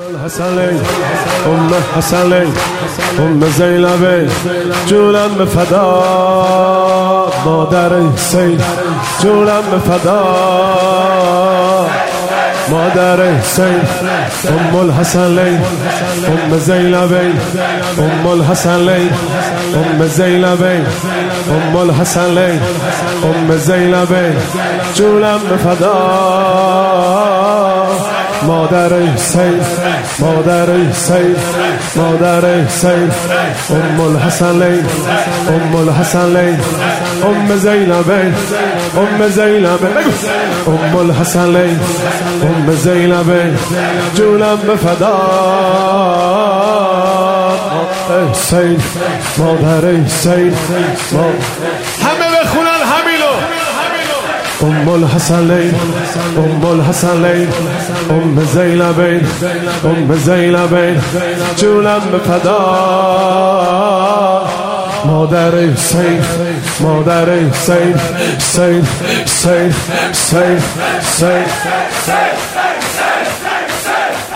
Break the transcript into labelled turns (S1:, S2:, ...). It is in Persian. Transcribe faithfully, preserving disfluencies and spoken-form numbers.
S1: حسنی ام حسنی ام زینب جونم به فدا مادر حسین جونم به فدا مادر حسین ام الحسنین ام زینبین ام الحسنین ام زینبین ام الحسنین ام زینبین جونم به فدا مادر حسین مادر حسین مادر حسین ام الحسنین ام الحسنین ام زینبین ام زینبین ام الحسنین ام زینبین جونم به فدا حسین مادر حسین همه بخونن همینو ام الحسنین ام الحسنین ام زینبین ام زینبین جونم به فدا مادر حسین مادر حسین حسین حسین حسین حسین